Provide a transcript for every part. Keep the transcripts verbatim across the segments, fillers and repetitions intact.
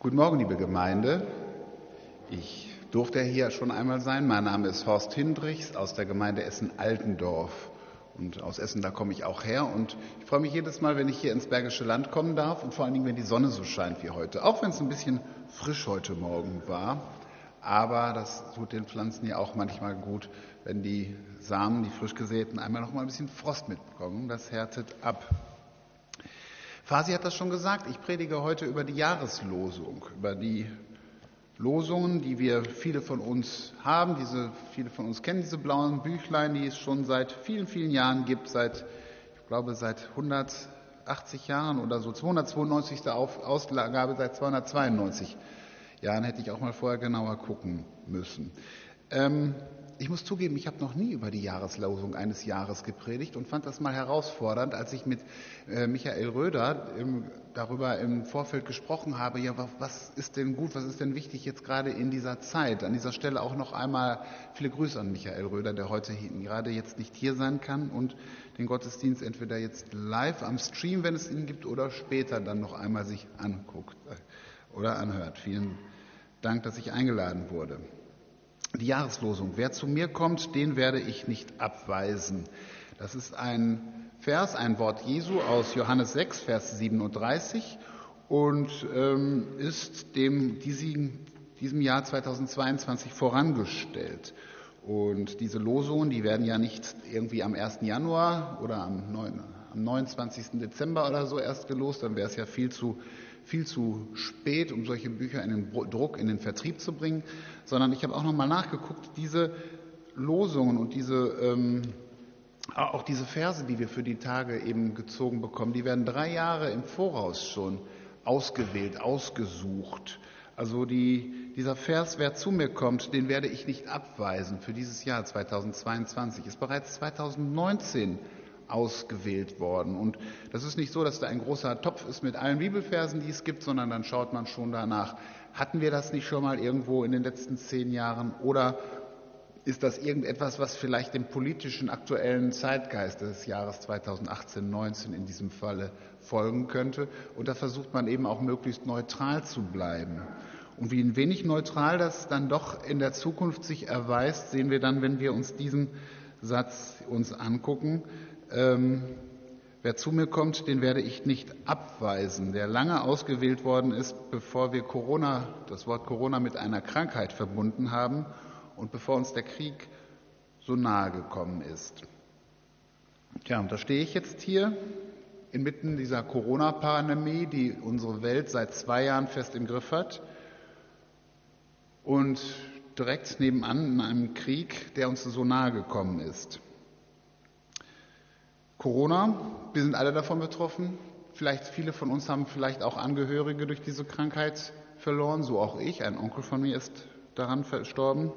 Guten Morgen, liebe Gemeinde. Ich durfte hier schon einmal sein. Mein Name ist Horst Hindrichs aus der Gemeinde Essen-Altendorf. Und aus Essen, da komme ich auch her. Und ich freue mich jedes Mal, wenn ich hier ins Bergische Land kommen darf. Und vor allen Dingen, wenn die Sonne so scheint wie heute. Auch wenn es ein bisschen frisch heute Morgen war. Aber das tut den Pflanzen ja auch manchmal gut, wenn die Samen, die frisch gesäten, einmal noch mal ein bisschen Frost mitbekommen. Das härtet ab. Fasi hat das schon gesagt, ich predige heute über die Jahreslosung, über die Losungen, die wir viele von uns haben, diese viele von uns kennen, diese blauen Büchlein, die es schon seit vielen, vielen Jahren gibt, seit, ich glaube, seit hundertachtzig Jahren oder so, zweihundertzweiundneunzig. Ausgabe, seit zweihundertzweiundneunzig Jahren, hätte ich auch mal vorher genauer gucken müssen. Ähm, Ich muss zugeben, ich habe noch nie über die Jahreslosung eines Jahres gepredigt und fand das mal herausfordernd, als ich mit äh, Michael Röder im, darüber im Vorfeld gesprochen habe, ja, was ist denn gut, was ist denn wichtig jetzt gerade in dieser Zeit? An dieser Stelle auch noch einmal viele Grüße an Michael Röder, der heute hier, gerade jetzt nicht hier sein kann und den Gottesdienst entweder jetzt live am Stream, wenn es ihn gibt, oder später dann noch einmal sich anguckt äh, oder anhört. Vielen Dank, dass ich eingeladen wurde. Die Jahreslosung. Wer zu mir kommt, den werde ich nicht abweisen. Das ist ein Vers, ein Wort Jesu aus Johannes sechs, Vers siebenunddreißig und ähm, ist dem diesem, diesem Jahr zweitausendzweiundzwanzig vorangestellt. Und diese Losungen, die werden ja nicht irgendwie am ersten Januar oder am, neun, am neunundzwanzigsten Dezember oder so erst gelost, dann wäre es ja viel zu viel zu spät, um solche Bücher in den Druck, in den Vertrieb zu bringen, sondern ich habe auch nochmal nachgeguckt, diese Losungen und diese, ähm, auch diese Verse, die wir für die Tage eben gezogen bekommen, die werden drei Jahre im Voraus schon ausgewählt, ausgesucht. Also die, dieser Vers, wer zu mir kommt, den werde ich nicht abweisen für dieses Jahr zweitausendzweiundzwanzig, ist bereits zweitausendneunzehn ausgewählt worden. Und das ist nicht so, dass da ein großer Topf ist mit allen Bibelversen, die es gibt, sondern dann schaut man schon danach, hatten wir das nicht schon mal irgendwo in den letzten zehn Jahren oder ist das irgendetwas, was vielleicht dem politischen aktuellen Zeitgeist des Jahres zweitausendachtzehn neunzehn in diesem Falle folgen könnte? Und da versucht man eben auch möglichst neutral zu bleiben. Und wie ein wenig neutral das dann doch in der Zukunft sich erweist, sehen wir dann, wenn wir uns diesen Satz uns angucken. Ähm, wer zu mir kommt, den werde ich nicht abweisen, der lange ausgewählt worden ist, bevor wir Corona, das Wort Corona mit einer Krankheit verbunden haben und bevor uns der Krieg so nahe gekommen ist. Tja, und da stehe ich jetzt hier inmitten dieser Corona-Pandemie, die unsere Welt seit zwei Jahren fest im Griff hat und direkt nebenan in einem Krieg, der uns so nahe gekommen ist. Corona, wir sind alle davon betroffen. Vielleicht viele von uns haben vielleicht auch Angehörige durch diese Krankheit verloren, so auch ich. Ein Onkel von mir ist daran verstorben.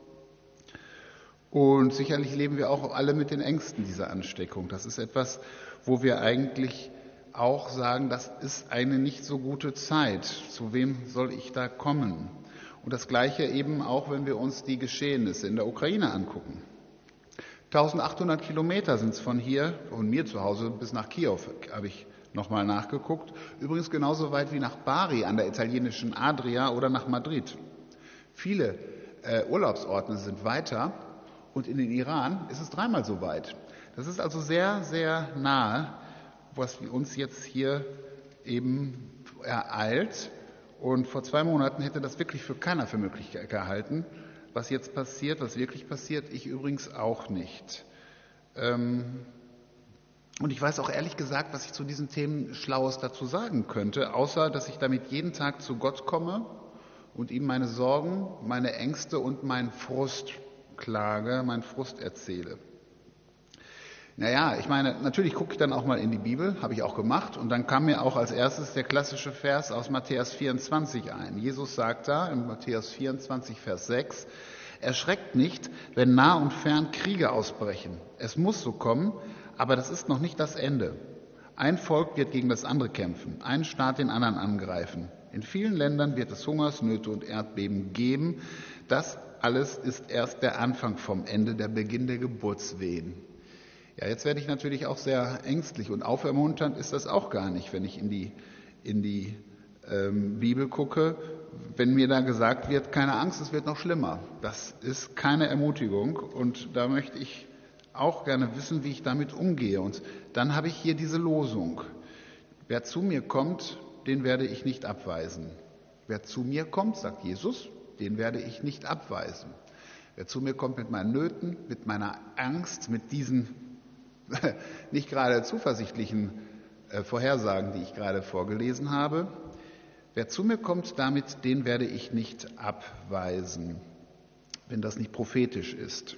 Und sicherlich leben wir auch alle mit den Ängsten dieser Ansteckung. Das ist etwas, wo wir eigentlich auch sagen, das ist eine nicht so gute Zeit. Zu wem soll ich da kommen? Und das Gleiche eben auch, wenn wir uns die Geschehnisse in der Ukraine angucken. eintausendachthundert Kilometer sind es von hier, von mir zu Hause bis nach Kiew, habe ich nochmal nachgeguckt. Übrigens genauso weit wie nach Bari an der italienischen Adria oder nach Madrid. Viele äh, Urlaubsorte sind weiter und in den Iran ist es dreimal so weit. Das ist also sehr, sehr nahe, was uns jetzt hier eben ereilt. Und vor zwei Monaten hätte das wirklich für keiner für möglich gehalten. Was jetzt passiert, was wirklich passiert, ich übrigens auch nicht. Und ich weiß auch ehrlich gesagt, was ich zu diesen Themen Schlaues dazu sagen könnte, außer dass ich damit jeden Tag zu Gott komme und ihm meine Sorgen, meine Ängste und meinen Frust klage, meinen Frust erzähle. Naja, ich meine, natürlich gucke ich dann auch mal in die Bibel, habe ich auch gemacht, und dann kam mir auch als erstes der klassische Vers aus Matthäus vierundzwanzig ein. Jesus sagt da in Matthäus vierundzwanzig, Vers sechs, erschreckt nicht, wenn nah und fern Kriege ausbrechen. Es muss so kommen, aber das ist noch nicht das Ende. Ein Volk wird gegen das andere kämpfen, ein Staat den anderen angreifen. In vielen Ländern wird es Hungersnöte und Erdbeben geben. Das alles ist erst der Anfang vom Ende, der Beginn der Geburtswehen. Ja, jetzt werde ich natürlich auch sehr ängstlich und aufermunternd ist das auch gar nicht, wenn ich in die, in die ähm, Bibel gucke, wenn mir da gesagt wird, keine Angst, es wird noch schlimmer. Das ist keine Ermutigung und da möchte ich auch gerne wissen, wie ich damit umgehe. Und dann habe ich hier diese Losung. Wer zu mir kommt, den werde ich nicht abweisen. Wer zu mir kommt, sagt Jesus, den werde ich nicht abweisen. Wer zu mir kommt mit meinen Nöten, mit meiner Angst, mit diesen nicht gerade zuversichtlichen äh, Vorhersagen, die ich gerade vorgelesen habe, wer zu mir kommt damit, den werde ich nicht abweisen, wenn das nicht prophetisch ist.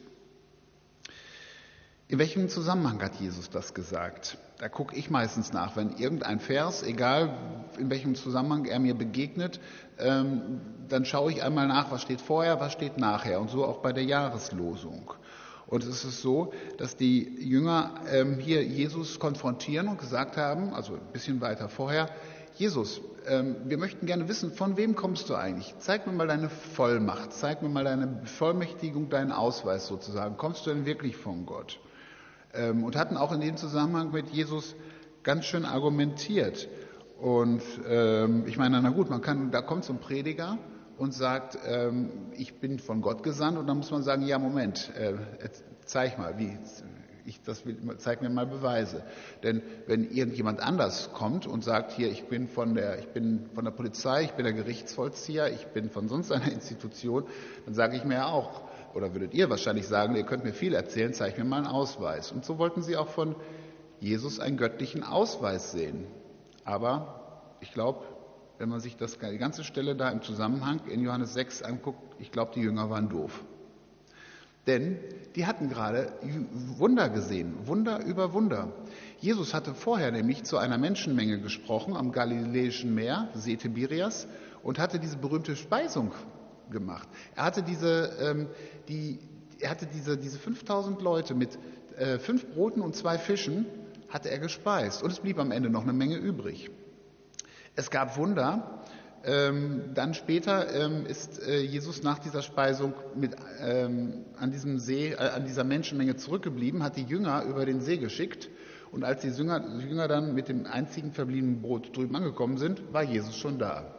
In welchem Zusammenhang hat Jesus das gesagt? Da gucke ich meistens nach, wenn irgendein Vers, egal in welchem Zusammenhang er mir begegnet, ähm, dann schaue ich einmal nach, was steht vorher, was steht nachher und so auch bei der Jahreslosung. Und es ist so, dass die Jünger ähm, hier Jesus konfrontieren und gesagt haben, also ein bisschen weiter vorher, Jesus, ähm, wir möchten gerne wissen, von wem kommst du eigentlich? Zeig mir mal deine Vollmacht, zeig mir mal deine Bevollmächtigung, deinen Ausweis sozusagen. Kommst du denn wirklich von Gott? Ähm, und hatten auch in dem Zusammenhang mit Jesus ganz schön argumentiert. Und ähm, ich meine, na gut, man kann, da kommt so ein Prediger und sagt, ähm, ich bin von Gott gesandt, und dann muss man sagen, ja Moment, äh, zeig mal, wie, ich das will, zeig mir mal Beweise. Denn wenn irgendjemand anders kommt und sagt, hier, ich bin von der, ich bin von der Polizei, ich bin der Gerichtsvollzieher, ich bin von sonst einer Institution, dann sage ich mir auch, oder würdet ihr wahrscheinlich sagen, ihr könnt mir viel erzählen, zeig mir mal einen Ausweis. Und so wollten sie auch von Jesus einen göttlichen Ausweis sehen. Aber ich glaube, wenn man sich das, die ganze Stelle da im Zusammenhang in Johannes sechs anguckt, ich glaube, die Jünger waren doof. Denn die hatten gerade Wunder gesehen, Wunder über Wunder. Jesus hatte vorher nämlich zu einer Menschenmenge gesprochen am Galiläischen Meer, See Tiberias, und hatte diese berühmte Speisung gemacht. Er hatte diese, ähm, die, er hatte diese, diese fünftausend Leute mit äh, fünf Broten und zwei Fischen hatte er gespeist, und es blieb am Ende noch eine Menge übrig. Es gab Wunder. Ähm, dann später ähm, ist äh, Jesus nach dieser Speisung mit, ähm, an diesem See, äh, an dieser Menschenmenge zurückgeblieben, hat die Jünger über den See geschickt, und als die Jünger, die Jünger dann mit dem einzigen verbliebenen Brot drüben angekommen sind, war Jesus schon da.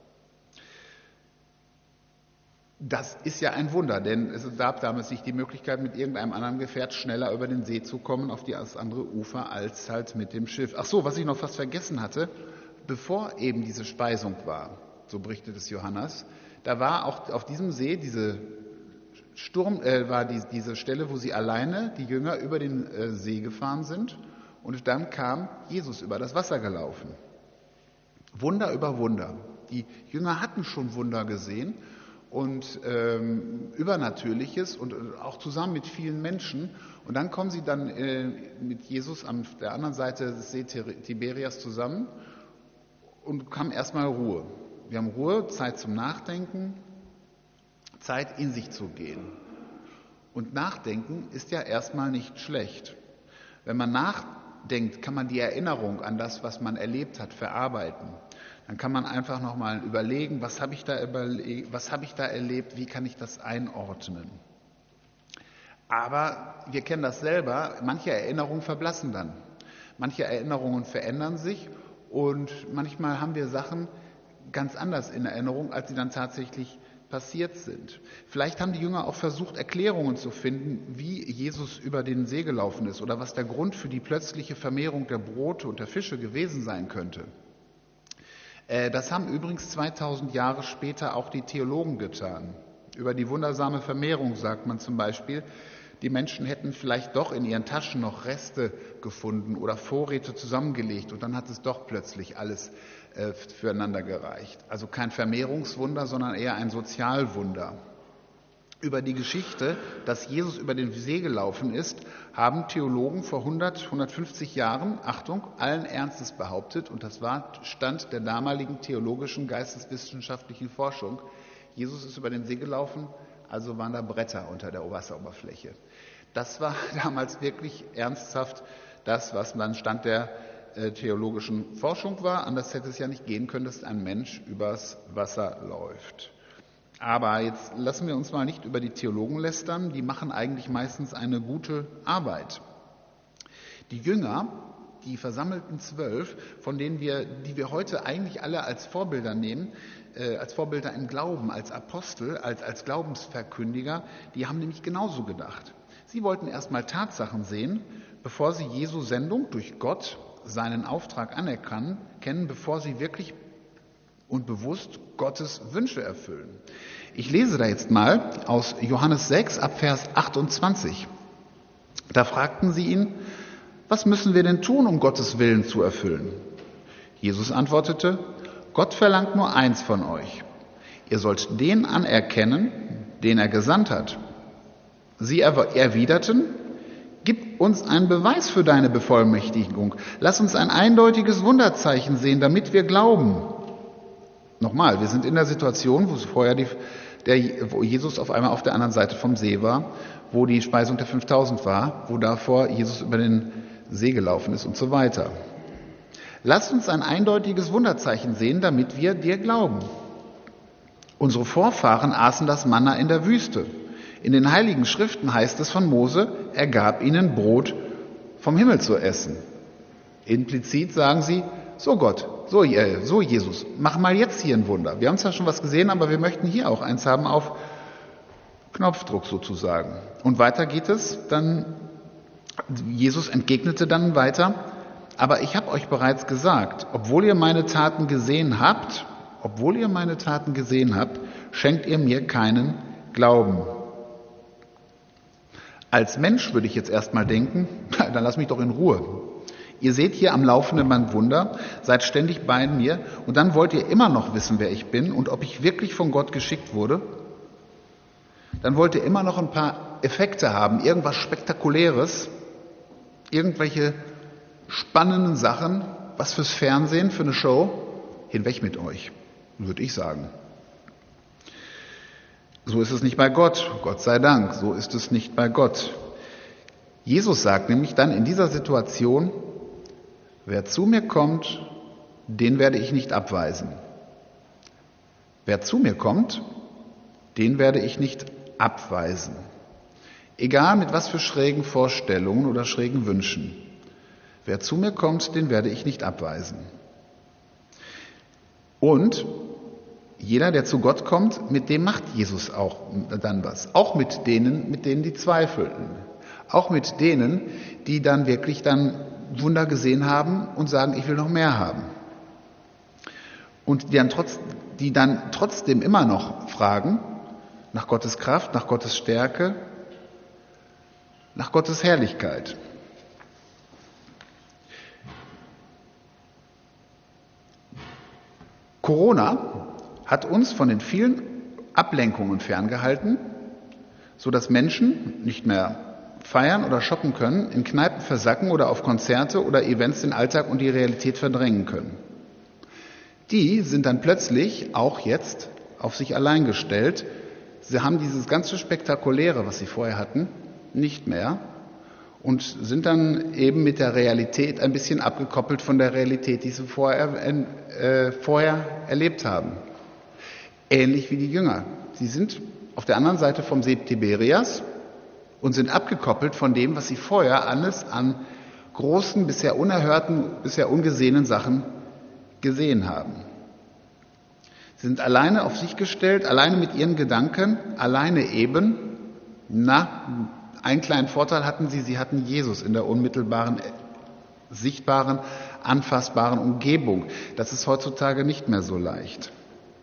Das ist ja ein Wunder, denn es gab damals nicht die Möglichkeit, mit irgendeinem anderen Gefährt schneller über den See zu kommen, auf das andere Ufer, als halt mit dem Schiff. Ach so, was ich noch fast vergessen hatte: Bevor eben diese Speisung war, so berichtet es Johannes, da war auch auf diesem See diese Sturm, äh, war die, diese Stelle, wo sie alleine, die Jünger, über den äh, See gefahren sind, und dann kam Jesus über das Wasser gelaufen. Wunder über Wunder. Die Jünger hatten schon Wunder gesehen und ähm, Übernatürliches, und auch zusammen mit vielen Menschen. Und dann kommen sie dann äh, mit Jesus an der anderen Seite des See Tiberias zusammen und haben erstmal Ruhe. Wir haben Ruhe, Zeit zum Nachdenken, Zeit in sich zu gehen. Und Nachdenken ist ja erstmal nicht schlecht. Wenn man nachdenkt, kann man die Erinnerung an das, was man erlebt hat, verarbeiten. Dann kann man einfach nochmal überlegen, was habe ich da überle- was habe ich da erlebt, wie kann ich das einordnen. Aber wir kennen das selber, manche Erinnerungen verblassen dann. Manche Erinnerungen verändern sich, und manchmal haben wir Sachen ganz anders in Erinnerung, als sie dann tatsächlich passiert sind. Vielleicht haben die Jünger auch versucht, Erklärungen zu finden, wie Jesus über den See gelaufen ist oder was der Grund für die plötzliche Vermehrung der Brote und der Fische gewesen sein könnte. Das haben übrigens zweitausend Jahre später auch die Theologen getan. Über die wundersame Vermehrung sagt man zum Beispiel, die Menschen hätten vielleicht doch in ihren Taschen noch Reste gefunden oder Vorräte zusammengelegt, und dann hat es doch plötzlich alles äh, füreinander gereicht. Also kein Vermehrungswunder, sondern eher ein Sozialwunder. Über die Geschichte, dass Jesus über den See gelaufen ist, haben Theologen vor hundert, hundertfünfzig Jahren, Achtung, allen Ernstes behauptet, und das war Stand der damaligen theologischen, geisteswissenschaftlichen Forschung: Jesus ist über den See gelaufen, also waren da Bretter unter der Wasseroberfläche. Das war damals wirklich ernsthaft das, was dann Stand der äh, theologischen Forschung war. Anders hätte es ja nicht gehen können, dass ein Mensch übers Wasser läuft. Aber jetzt lassen wir uns mal nicht über die Theologen lästern, die machen eigentlich meistens eine gute Arbeit. Die Jünger die versammelten Zwölf, von denen wir, die wir heute eigentlich alle als Vorbilder nehmen, äh, als Vorbilder im Glauben, als Apostel, als, als Glaubensverkündiger, die haben nämlich genauso gedacht. Sie wollten erstmal Tatsachen sehen, bevor sie Jesu Sendung durch Gott, seinen Auftrag anerkennen, kennen, bevor sie wirklich und bewusst Gottes Wünsche erfüllen. Ich lese da jetzt mal aus Johannes sechs ab Vers achtundzwanzig. Da fragten sie ihn: Was müssen wir denn tun, um Gottes Willen zu erfüllen? Jesus antwortete: Gott verlangt nur eins von euch. Ihr sollt den anerkennen, den er gesandt hat. Sie erwiderten: Gib uns einen Beweis für deine Bevollmächtigung. Lass uns ein eindeutiges Wunderzeichen sehen, damit wir glauben. Nochmal, wir sind in der Situation, wo vorher die, der, wo Jesus auf einmal auf der anderen Seite vom See war, wo die Speisung der fünftausend war, wo davor Jesus über den See gelaufen ist und so weiter. Lass uns ein eindeutiges Wunderzeichen sehen, damit wir dir glauben. Unsere Vorfahren aßen das Manna in der Wüste. In den Heiligen Schriften heißt es von Mose, er gab ihnen Brot vom Himmel zu essen. Implizit sagen sie: So Gott, so, äh, so Jesus, mach mal jetzt hier ein Wunder. Wir haben zwar schon was gesehen, aber wir möchten hier auch eins haben auf Knopfdruck sozusagen. Und weiter geht es dann. Jesus entgegnete dann weiter: Aber ich habe euch bereits gesagt, obwohl ihr meine Taten gesehen habt, obwohl ihr meine Taten gesehen habt, schenkt ihr mir keinen Glauben. Als Mensch würde ich jetzt erstmal denken, dann lass mich doch in Ruhe. Ihr seht hier am laufenden Band Wunder, seid ständig bei mir und dann wollt ihr immer noch wissen, wer ich bin und ob ich wirklich von Gott geschickt wurde. Dann wollt ihr immer noch ein paar Effekte haben, irgendwas Spektakuläres, irgendwelche spannenden Sachen, was fürs Fernsehen, für eine Show. Hinweg mit euch, würde ich sagen. So ist es nicht bei Gott, Gott sei Dank, so ist es nicht bei Gott. Jesus sagt nämlich dann in dieser Situation: Wer zu mir kommt, den werde ich nicht abweisen. Wer zu mir kommt, den werde ich nicht abweisen. Egal mit was für schrägen Vorstellungen oder schrägen Wünschen. Wer zu mir kommt, den werde ich nicht abweisen. Und jeder, der zu Gott kommt, mit dem macht Jesus auch dann was. Auch mit denen, mit denen die zweifelten. Auch mit denen, die dann wirklich dann Wunder gesehen haben und sagen, ich will noch mehr haben. Und die dann, trotz, die dann trotzdem immer noch fragen nach Gottes Kraft, nach Gottes Stärke, nach Gottes Herrlichkeit. Corona hat uns von den vielen Ablenkungen ferngehalten, sodass Menschen nicht mehr feiern oder shoppen können, in Kneipen versacken oder auf Konzerte oder Events den Alltag und die Realität verdrängen können. Die sind dann plötzlich auch jetzt auf sich allein gestellt. Sie haben dieses ganze Spektakuläre, was sie vorher hatten, nicht mehr und sind dann eben mit der Realität ein bisschen abgekoppelt von der Realität, die sie vorher, äh, vorher erlebt haben. Ähnlich wie die Jünger. Sie sind auf der anderen Seite vom See Tiberias und sind abgekoppelt von dem, was sie vorher alles an großen, bisher unerhörten, bisher ungesehenen Sachen gesehen haben. Sie sind alleine auf sich gestellt, alleine mit ihren Gedanken, alleine eben. Na, einen kleinen Vorteil hatten sie, sie hatten Jesus in der unmittelbaren, sichtbaren, anfassbaren Umgebung. Das ist heutzutage nicht mehr so leicht.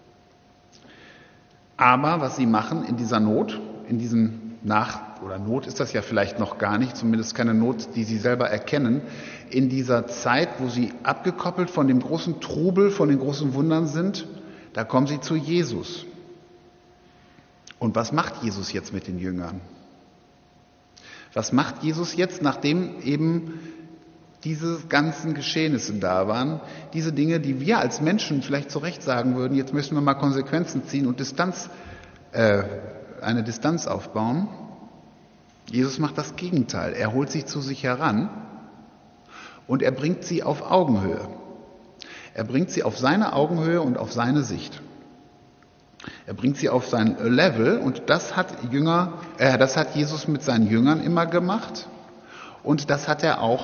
Aber was sie machen in dieser Not, in diesem Nach- oder Not ist das ja vielleicht noch gar nicht, zumindest keine Not, die sie selber erkennen, in dieser Zeit, wo sie abgekoppelt von dem großen Trubel, von den großen Wundern sind, da kommen sie zu Jesus. Und was macht Jesus jetzt mit den Jüngern? Was macht Jesus jetzt, nachdem eben diese ganzen Geschehnisse da waren, diese Dinge, die wir als Menschen vielleicht zu Recht sagen würden, jetzt müssen wir mal Konsequenzen ziehen und Distanz, äh, eine Distanz aufbauen. Jesus macht das Gegenteil. Er holt sie zu sich heran und er bringt sie auf Augenhöhe. Er bringt sie auf seine Augenhöhe und auf seine Sicht. Er bringt sie auf sein Level und das hat Jünger, äh, das hat Jesus mit seinen Jüngern immer gemacht und das hat er auch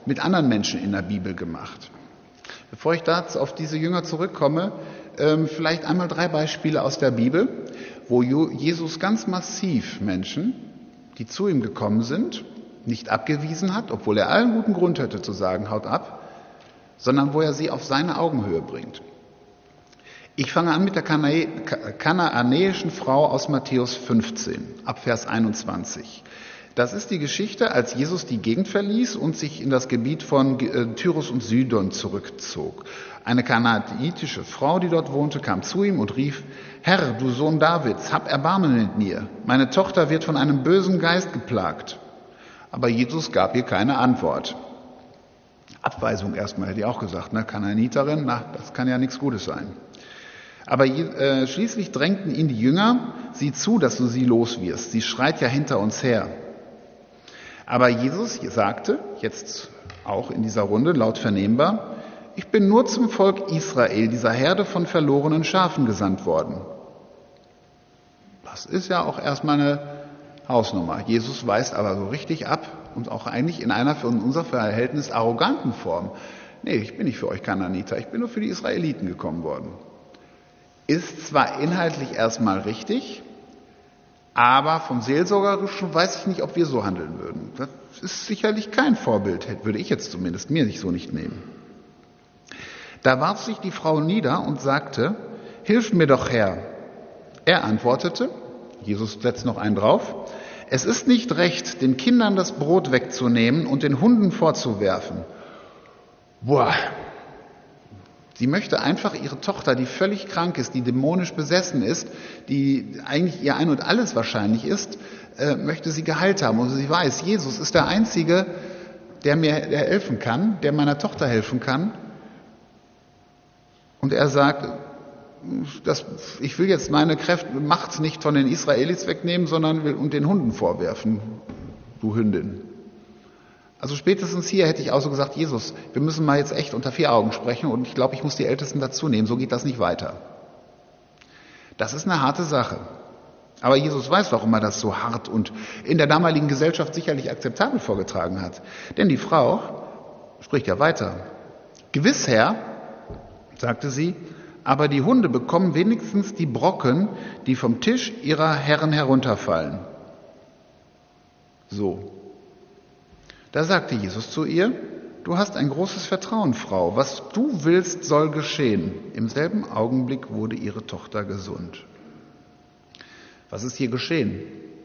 mit anderen Menschen in der Bibel gemacht. Bevor ich dazu auf diese Jünger zurückkomme, ähm, vielleicht einmal drei Beispiele aus der Bibel, wo Jesus ganz massiv Menschen, die zu ihm gekommen sind, nicht abgewiesen hat, obwohl er allen guten Grund hätte zu sagen, haut ab, sondern wo er sie auf seine Augenhöhe bringt. Ich fange an mit der kanaanäischen Frau aus Matthäus fünfzehn, ab Vers einundzwanzig. Das ist die Geschichte, als Jesus die Gegend verließ und sich in das Gebiet von Tyrus und Sidon zurückzog. Eine kanaanitische Frau, die dort wohnte, kam zu ihm und rief: Herr, du Sohn Davids, hab Erbarmen mit mir. Meine Tochter wird von einem bösen Geist geplagt. Aber Jesus gab ihr keine Antwort. Abweisung erstmal, hätte ich auch gesagt, ne? Kanaaniterin, na, das kann ja nichts Gutes sein. Aber äh, schließlich drängten ihn die Jünger: Sieh zu, dass du sie los wirst. Sie schreit ja hinter uns her. Aber Jesus sagte, jetzt auch in dieser Runde laut vernehmbar: Ich bin nur zum Volk Israel, dieser Herde von verlorenen Schafen, gesandt worden. Das ist ja auch erstmal eine Hausnummer. Jesus weist aber so richtig ab und auch eigentlich in einer für unser Verhältnis arroganten Form. Nee, ich bin nicht für euch Kanaaniter, ich bin nur für die Israeliten gekommen worden. Ist zwar inhaltlich erstmal richtig, aber vom Seelsorgerischen weiß ich nicht, ob wir so handeln würden. Das ist sicherlich kein Vorbild, würde ich jetzt zumindest mir nicht so nicht nehmen. Da warf sich die Frau nieder und sagte: Hilf mir doch, Herr. Er antwortete, Jesus setzt noch einen drauf: Es ist nicht recht, den Kindern das Brot wegzunehmen und den Hunden vorzuwerfen. Boah. Sie möchte einfach ihre Tochter, die völlig krank ist, die dämonisch besessen ist, die eigentlich ihr Ein und Alles wahrscheinlich ist, äh, möchte sie geheilt haben. Und sie weiß, Jesus ist der Einzige, der mir helfen kann, der meiner Tochter helfen kann. Und er sagt, das, ich will jetzt meine Kräfte, Macht nicht von den Israelis wegnehmen, sondern will und den Hunden vorwerfen, du Hündin. Also spätestens hier hätte ich auch so gesagt: Jesus, wir müssen mal jetzt echt unter vier Augen sprechen und ich glaube, ich muss die Ältesten dazu nehmen, so geht das nicht weiter. Das ist eine harte Sache. Aber Jesus weiß, warum er das so hart und in der damaligen Gesellschaft sicherlich akzeptabel vorgetragen hat. Denn die Frau spricht ja weiter. Gewiss, Herr, sagte sie, aber die Hunde bekommen wenigstens die Brocken, die vom Tisch ihrer Herren herunterfallen. So. Da sagte Jesus zu ihr: Du hast ein großes Vertrauen, Frau. Was du willst, soll geschehen. Im selben Augenblick wurde ihre Tochter gesund. Was ist hier geschehen?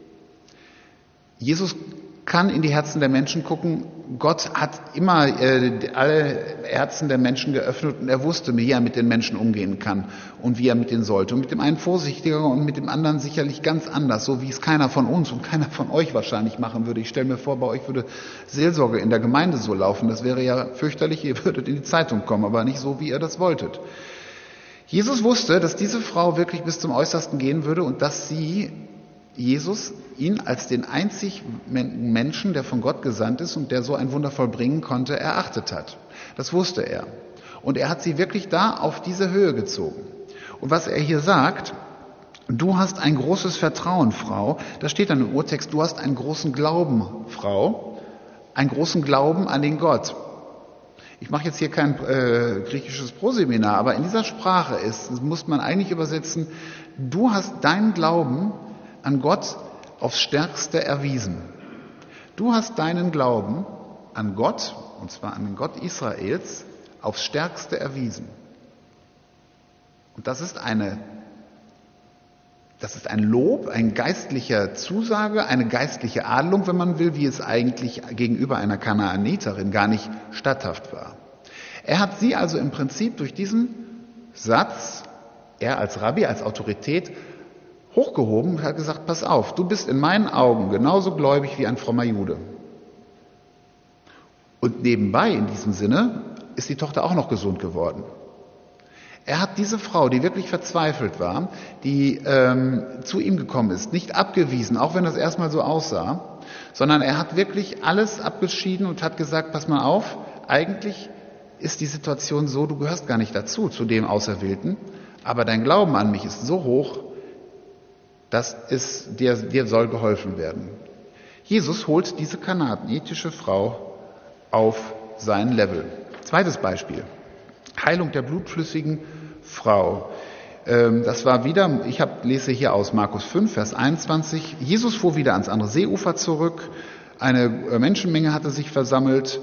Jesus kann in die Herzen der Menschen gucken. Gott hat immer äh, alle Herzen der Menschen geöffnet und er wusste, wie er mit den Menschen umgehen kann und wie er mit denen sollte. Und mit dem einen vorsichtiger und mit dem anderen sicherlich ganz anders, so wie es keiner von uns und keiner von euch wahrscheinlich machen würde. Ich stelle mir vor, bei euch würde Seelsorge in der Gemeinde so laufen. Das wäre ja fürchterlich, ihr würdet in die Zeitung kommen, aber nicht so, wie ihr das wolltet. Jesus wusste, dass diese Frau wirklich bis zum Äußersten gehen würde und dass sie Jesus ihn als den einzigen Menschen, der von Gott gesandt ist und der so ein Wunder vollbringen konnte, erachtet hat. Das wusste er. Und er hat sie wirklich da auf diese Höhe gezogen. Und was er hier sagt: Du hast ein großes Vertrauen, Frau. Da steht dann im Urtext: Du hast einen großen Glauben, Frau. Einen großen Glauben an den Gott. Ich mache jetzt hier kein äh, griechisches Proseminar, aber in dieser Sprache ist, muss man eigentlich übersetzen: Du hast deinen Glauben an Gott aufs Stärkste erwiesen. Du hast deinen Glauben an Gott, und zwar an den Gott Israels, aufs Stärkste erwiesen. Und das ist eine, das ist ein Lob, eine geistliche Zusage, eine geistliche Adelung, wenn man will, wie es eigentlich gegenüber einer Kanaaniterin gar nicht statthaft war. Er hat sie also im Prinzip durch diesen Satz, er als Rabbi, als Autorität, hochgehoben und hat gesagt: Pass auf, du bist in meinen Augen genauso gläubig wie ein frommer Jude. Und nebenbei in diesem Sinne ist die Tochter auch noch gesund geworden. Er hat diese Frau, die wirklich verzweifelt war, die ähm, zu ihm gekommen ist, nicht abgewiesen, auch wenn das erstmal so aussah, sondern er hat wirklich alles abgeschieden und hat gesagt: Pass mal auf, eigentlich ist die Situation so, du gehörst gar nicht dazu, zu dem Auserwählten, aber dein Glauben an mich ist so hoch, dass es dir, dir soll geholfen werden. Jesus holt diese kanaanitische Frau auf sein Level. Zweites Beispiel. Heilung der blutflüssigen Frau. Das war wieder, ich hab, lese hier aus Markus fünf, Vers einundzwanzig. Jesus fuhr wieder ans andere Seeufer zurück. Eine Menschenmenge hatte sich versammelt.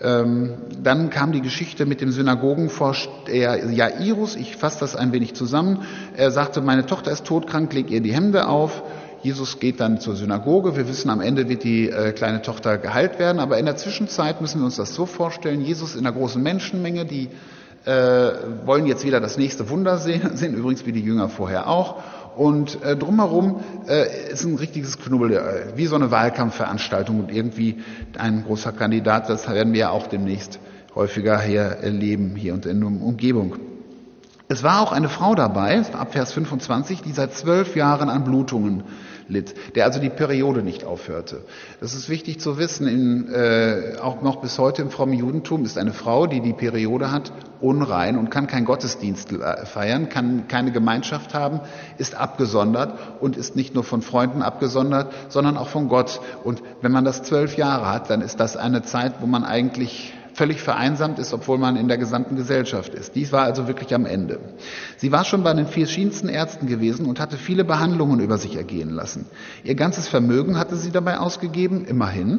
Dann kam die Geschichte mit dem Synagogenvorsteher Jairus. Ich fasse das ein wenig zusammen. Er sagte, meine Tochter ist todkrank, leg ihr die Hände auf. Jesus geht dann zur Synagoge. Wir wissen, am Ende wird die äh, kleine Tochter geheilt werden. Aber in der Zwischenzeit müssen wir uns das so vorstellen. Jesus in einer großen Menschenmenge, die äh, wollen jetzt wieder das nächste Wunder sehen, sind übrigens wie die Jünger vorher auch. Und äh, drumherum äh, ist ein richtiges Knubbel, äh, wie so eine Wahlkampfveranstaltung und irgendwie ein großer Kandidat. Das werden wir ja auch demnächst häufiger hier erleben, hier und in der Umgebung. Es war auch eine Frau dabei, ab Vers fünfundzwanzig, die seit zwölf Jahren an Blutungen litt, der also die Periode nicht aufhörte. Das ist wichtig zu wissen, in, äh, auch noch bis heute im frommen Judentum ist eine Frau, die die Periode hat, unrein und kann keinen Gottesdienst feiern, kann keine Gemeinschaft haben, ist abgesondert und ist nicht nur von Freunden abgesondert, sondern auch von Gott. Und wenn man das zwölf Jahre hat, dann ist das eine Zeit, wo man eigentlich völlig vereinsamt ist, obwohl man in der gesamten Gesellschaft ist. Dies war also wirklich am Ende. Sie war schon bei den verschiedensten Ärzten gewesen und hatte viele Behandlungen über sich ergehen lassen. Ihr ganzes Vermögen hatte sie dabei ausgegeben, immerhin,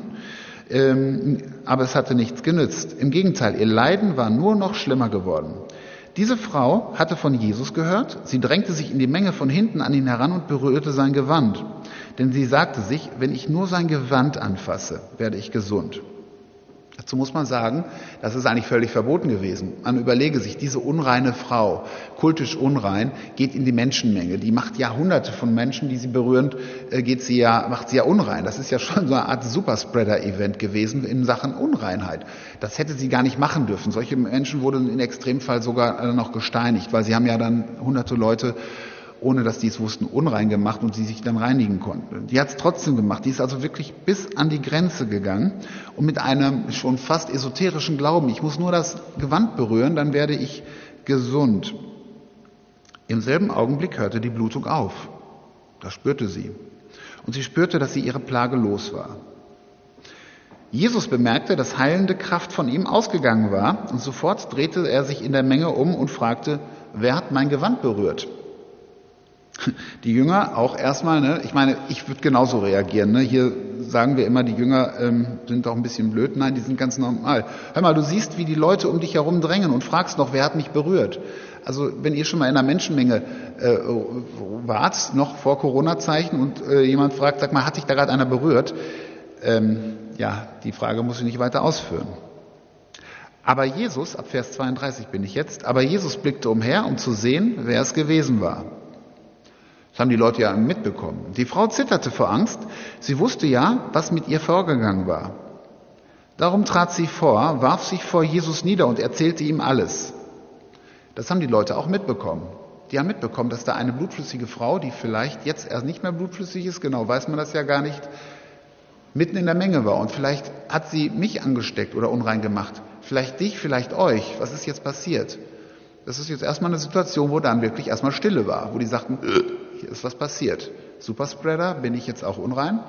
ähm, aber es hatte nichts genützt. Im Gegenteil, ihr Leiden war nur noch schlimmer geworden. Diese Frau hatte von Jesus gehört, sie drängte sich in die Menge von hinten an ihn heran und berührte sein Gewand. Denn sie sagte sich, wenn ich nur sein Gewand anfasse, werde ich gesund. Dazu muss man sagen, das ist eigentlich völlig verboten gewesen. Man überlege sich, diese unreine Frau, kultisch unrein, geht in die Menschenmenge. Die macht ja hunderte von Menschen, die sie berühren, geht sie ja, macht sie ja unrein. Das ist ja schon so eine Art Superspreader-Event gewesen in Sachen Unreinheit. Das hätte sie gar nicht machen dürfen. Solche Menschen wurden in Extremfall sogar noch gesteinigt, weil sie haben ja dann hunderte Leute, ohne dass die es wussten, unrein gemacht und sie sich dann reinigen konnten. Die hat es trotzdem gemacht. Die ist also wirklich bis an die Grenze gegangen und mit einem schon fast esoterischen Glauben, ich muss nur das Gewand berühren, dann werde ich gesund. Im selben Augenblick hörte die Blutung auf. Das spürte sie. Und sie spürte, dass sie ihre Plage los war. Jesus bemerkte, dass heilende Kraft von ihm ausgegangen war und sofort drehte er sich in der Menge um und fragte, wer hat mein Gewand berührt? Die Jünger auch erstmal, ne? Ich meine, ich würde genauso reagieren. Ne? Hier sagen wir immer, die Jünger ähm, sind doch ein bisschen blöd. Nein, die sind ganz normal. Hör mal, du siehst, wie die Leute um dich herum drängen und fragst noch, wer hat mich berührt? Also wenn ihr schon mal in einer Menschenmenge äh, wart, noch vor Corona-Zeichen und äh, jemand fragt, sag mal, hat dich da gerade einer berührt? Ähm, ja, die Frage muss ich nicht weiter ausführen. Aber Jesus, ab Vers zweiunddreißig bin ich jetzt, aber Jesus blickte umher, um zu sehen, wer es gewesen war. Das haben die Leute ja mitbekommen. Die Frau zitterte vor Angst. Sie wusste ja, was mit ihr vorgegangen war. Darum trat sie vor, warf sich vor Jesus nieder und erzählte ihm alles. Das haben die Leute auch mitbekommen. Die haben mitbekommen, dass da eine blutflüssige Frau, die vielleicht jetzt erst nicht mehr blutflüssig ist, genau weiß man das ja gar nicht, mitten in der Menge war. Und vielleicht hat sie mich angesteckt oder unrein gemacht. Vielleicht dich, vielleicht euch. Was ist jetzt passiert? Das ist jetzt erstmal eine Situation, wo dann wirklich erstmal Stille war, wo die sagten, hier ist was passiert. Superspreader, bin ich jetzt auch unrein?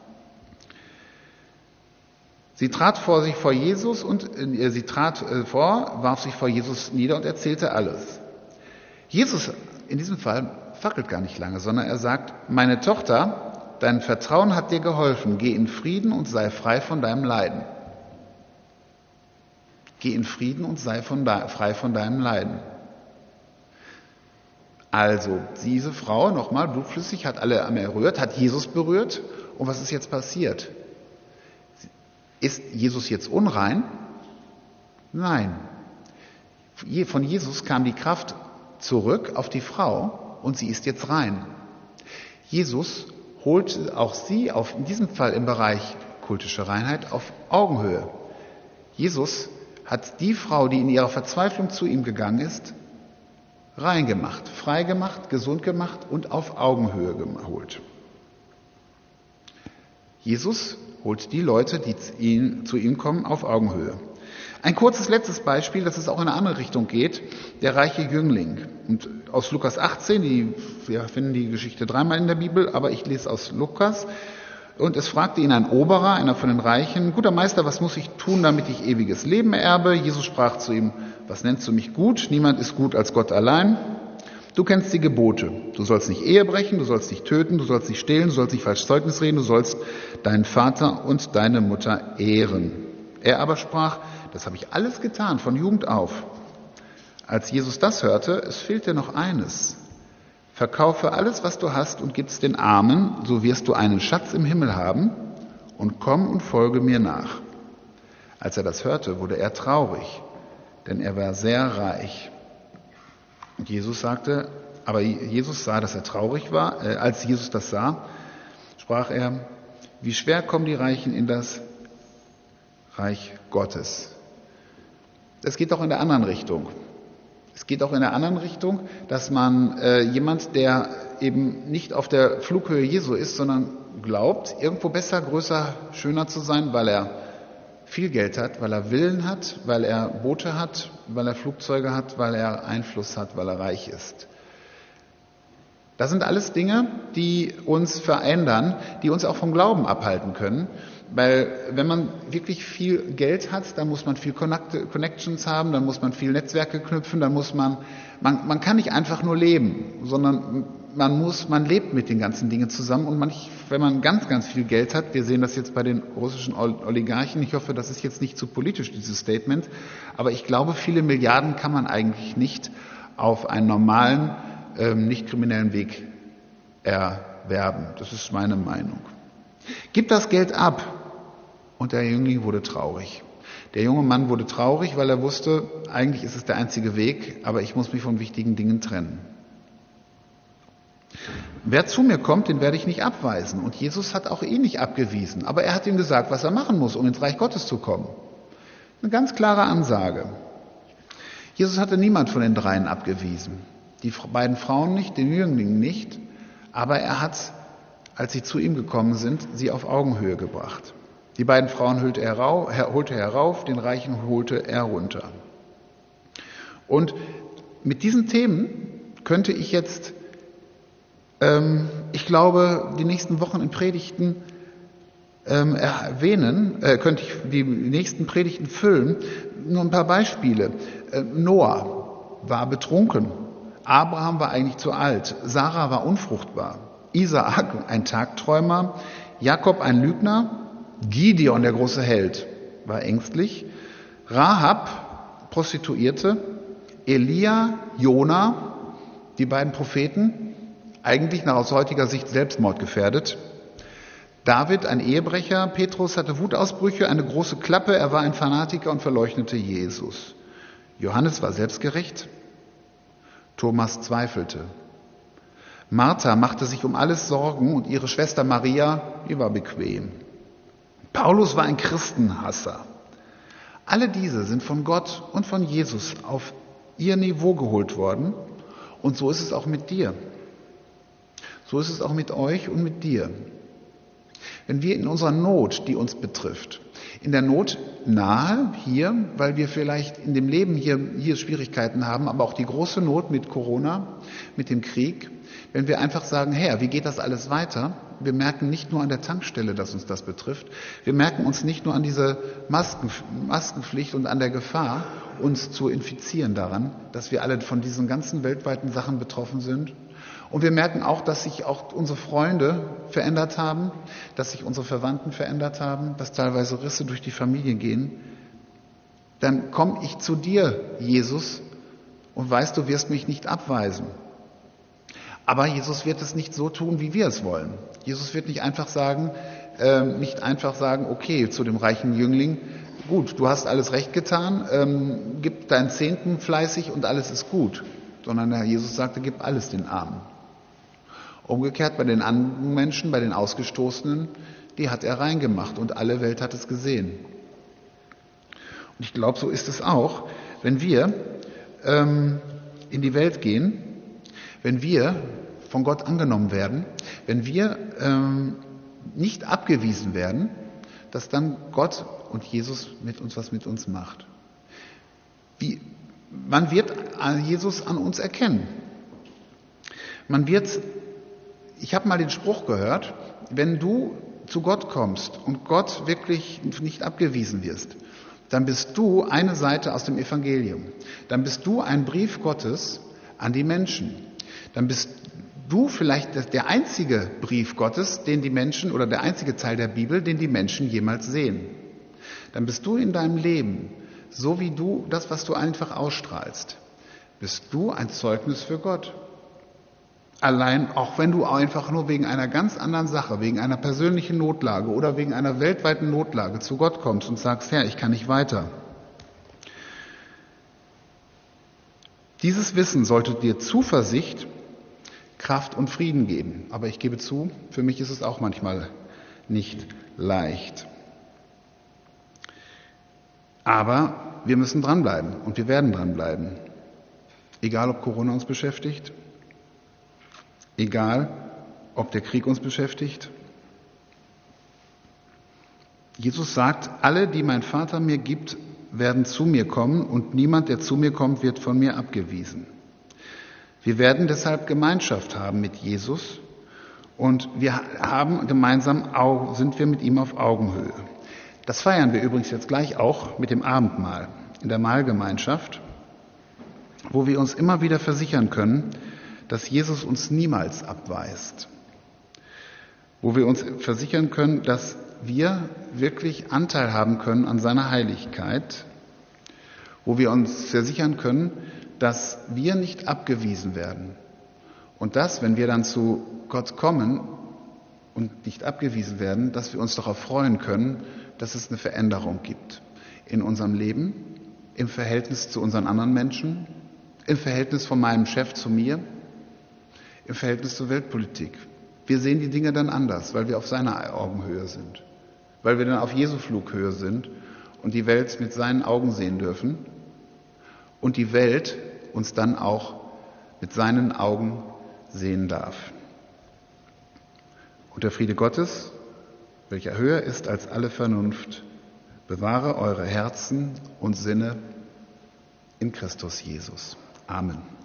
Sie trat vor sich vor Jesus und äh, sie trat äh, vor, warf sich vor Jesus nieder und erzählte alles. Jesus in diesem Fall fackelt gar nicht lange, sondern er sagt, meine Tochter, dein Vertrauen hat dir geholfen, geh in Frieden und sei frei von deinem Leiden. Geh in Frieden und sei von de- frei von deinem Leiden. Also, diese Frau, nochmal, blutflüssig, hat alle berührt, hat Jesus berührt. Und was ist jetzt passiert? Ist Jesus jetzt unrein? Nein. Von Jesus kam die Kraft zurück auf die Frau und sie ist jetzt rein. Jesus holt auch sie, auf, in diesem Fall im Bereich kultische Reinheit, auf Augenhöhe. Jesus hat die Frau, die in ihrer Verzweiflung zu ihm gegangen ist, rein gemacht, frei gemacht, gesund gemacht und auf Augenhöhe geholt. Jesus holt die Leute, die zu ihm kommen, auf Augenhöhe. Ein kurzes letztes Beispiel, dass es auch in eine andere Richtung geht, der reiche Jüngling. Und aus Lukas achtzehn, die, wir finden die Geschichte dreimal in der Bibel, aber ich lese aus Lukas. Und es fragte ihn ein Oberer, einer von den Reichen: Guter Meister, was muss ich tun, damit ich ewiges Leben erbe? Jesus sprach zu ihm: Was nennst du mich gut? Niemand ist gut als Gott allein. Du kennst die Gebote. Du sollst nicht Ehe brechen, du sollst nicht töten, du sollst nicht stehlen, du sollst nicht falsch Zeugnis reden, du sollst deinen Vater und deine Mutter ehren. Er aber sprach: Das habe ich alles getan, von Jugend auf. Als Jesus das hörte, es fehlt dir noch eines. Verkaufe alles, was du hast, und gib's den Armen, so wirst du einen Schatz im Himmel haben, und komm und folge mir nach. Als er das hörte, wurde er traurig, denn er war sehr reich. Und Jesus sagte, aber Jesus sah, dass er traurig war. Äh, als Jesus das sah, sprach er: Wie schwer kommen die Reichen in das Reich Gottes. Es geht auch in der anderen Richtung. Es geht auch in der anderen Richtung, dass man äh, jemand, der eben nicht auf der Flughöhe Jesu ist, sondern glaubt, irgendwo besser, größer, schöner zu sein, weil er viel Geld hat, weil er Villen hat, weil er Boote hat, weil er Flugzeuge hat, weil er Einfluss hat, weil er reich ist. Das sind alles Dinge, die uns verändern, die uns auch vom Glauben abhalten können. Weil wenn man wirklich viel Geld hat, dann muss man viel Connections haben, dann muss man viel Netzwerke knüpfen, dann muss man, man, man kann nicht einfach nur leben, sondern man muss, man lebt mit den ganzen Dingen zusammen. Und man, wenn man ganz, ganz viel Geld hat, wir sehen das jetzt bei den russischen Oligarchen, ich hoffe, das ist jetzt nicht zu politisch, dieses Statement, aber ich glaube, viele Milliarden kann man eigentlich nicht auf einen normalen, ähm, nicht kriminellen Weg erwerben. Das ist meine Meinung. Gib das Geld ab. Und der Jüngling wurde traurig. Der junge Mann wurde traurig, weil er wusste, eigentlich ist es der einzige Weg, aber ich muss mich von wichtigen Dingen trennen. Wer zu mir kommt, den werde ich nicht abweisen. Und Jesus hat auch ihn nicht abgewiesen. Aber er hat ihm gesagt, was er machen muss, um ins Reich Gottes zu kommen. Eine ganz klare Ansage. Jesus hatte niemand von den dreien abgewiesen. Die beiden Frauen nicht, den Jüngling nicht. Aber er hat, als sie zu ihm gekommen sind, sie auf Augenhöhe gebracht. Die beiden Frauen holte er, rauf, holte er herauf, den Reichen holte er runter. Und mit diesen Themen könnte ich jetzt, ähm, ich glaube, die nächsten Wochen in Predigten ähm, erwähnen, äh, könnte ich die nächsten Predigten füllen. Nur ein paar Beispiele. Äh, Noah war betrunken. Abraham war eigentlich zu alt. Sarah war unfruchtbar. Isaak ein Tagträumer. Jakob ein Lügner. Gideon, der große Held, war ängstlich. Rahab, Prostituierte. Elia, Jona, die beiden Propheten, eigentlich nach aus heutiger Sicht selbstmordgefährdet. David, ein Ehebrecher. Petrus hatte Wutausbrüche, eine große Klappe. Er war ein Fanatiker und verleugnete Jesus. Johannes war selbstgerecht. Thomas zweifelte. Martha machte sich um alles Sorgen und ihre Schwester Maria, die war bequem. Paulus war ein Christenhasser. Alle diese sind von Gott und von Jesus auf ihr Niveau geholt worden. Und so ist es auch mit dir. So ist es auch mit euch und mit dir. Wenn wir in unserer Not, die uns betrifft, in der Not nahe hier, weil wir vielleicht in dem Leben hier, hier Schwierigkeiten haben, aber auch die große Not mit Corona, mit dem Krieg, wenn wir einfach sagen, Herr, wie geht das alles weiter? Wir merken nicht nur an der Tankstelle, dass uns das betrifft. Wir merken uns nicht nur an diese Masken, Maskenpflicht und an der Gefahr, uns zu infizieren daran, dass wir alle von diesen ganzen weltweiten Sachen betroffen sind. Und wir merken auch, dass sich auch unsere Freunde verändert haben, dass sich unsere Verwandten verändert haben, dass teilweise Risse durch die Familie gehen. Dann komme ich zu dir, Jesus, und weißt, du wirst mich nicht abweisen. Aber Jesus wird es nicht so tun, wie wir es wollen. Jesus wird nicht einfach sagen, äh, nicht einfach sagen, okay, zu dem reichen Jüngling, gut, du hast alles recht getan, ähm, gib deinen Zehnten fleißig und alles ist gut. Sondern der Jesus sagte, gib alles den Armen. Umgekehrt bei den anderen Menschen, bei den Ausgestoßenen, die hat er reingemacht und alle Welt hat es gesehen. Und ich glaube, so ist es auch, wenn wir ähm, in die Welt gehen, wenn wir von Gott angenommen werden, wenn wir ähm, nicht abgewiesen werden, dass dann Gott und Jesus mit uns was mit uns macht. Wie, man wird Jesus an uns erkennen. Man wird, ich habe mal den Spruch gehört, wenn du zu Gott kommst und Gott wirklich nicht abgewiesen wirst, dann bist du eine Seite aus dem Evangelium. Dann bist du ein Brief Gottes an die Menschen. Dann bist du vielleicht der einzige Brief Gottes, den die Menschen, oder der einzige Teil der Bibel, den die Menschen jemals sehen. Dann bist du in deinem Leben, so wie du, das, was du einfach ausstrahlst, bist du ein Zeugnis für Gott. Allein, auch wenn du einfach nur wegen einer ganz anderen Sache, wegen einer persönlichen Notlage oder wegen einer weltweiten Notlage zu Gott kommst und sagst, Herr, ich kann nicht weiter. Dieses Wissen sollte dir Zuversicht, Kraft und Frieden geben. Aber ich gebe zu, für mich ist es auch manchmal nicht leicht. Aber wir müssen dranbleiben und wir werden dranbleiben. Egal, ob Corona uns beschäftigt, egal, ob der Krieg uns beschäftigt. Jesus sagt, alle, die mein Vater mir gibt, werden zu mir kommen und niemand, der zu mir kommt, wird von mir abgewiesen. Wir werden deshalb Gemeinschaft haben mit Jesus und wir haben gemeinsam, sind wir mit ihm auf Augenhöhe. Das feiern wir übrigens jetzt gleich auch mit dem Abendmahl in der Mahlgemeinschaft, wo wir uns immer wieder versichern können, dass Jesus uns niemals abweist. Wo wir uns versichern können, dass wir wirklich Anteil haben können an seiner Heiligkeit. Wo wir uns versichern können, dass wir nicht abgewiesen werden. Und dass, wenn wir dann zu Gott kommen und nicht abgewiesen werden, dass wir uns darauf freuen können, dass es eine Veränderung gibt. In unserem Leben, im Verhältnis zu unseren anderen Menschen, im Verhältnis von meinem Chef zu mir, im Verhältnis zur Weltpolitik. Wir sehen die Dinge dann anders, weil wir auf seiner Augenhöhe sind. Weil wir dann auf Jesu Flughöhe sind und die Welt mit seinen Augen sehen dürfen und die Welt uns dann auch mit seinen Augen sehen darf. Und der Friede Gottes, welcher höher ist als alle Vernunft, bewahre eure Herzen und Sinne in Christus Jesus. Amen.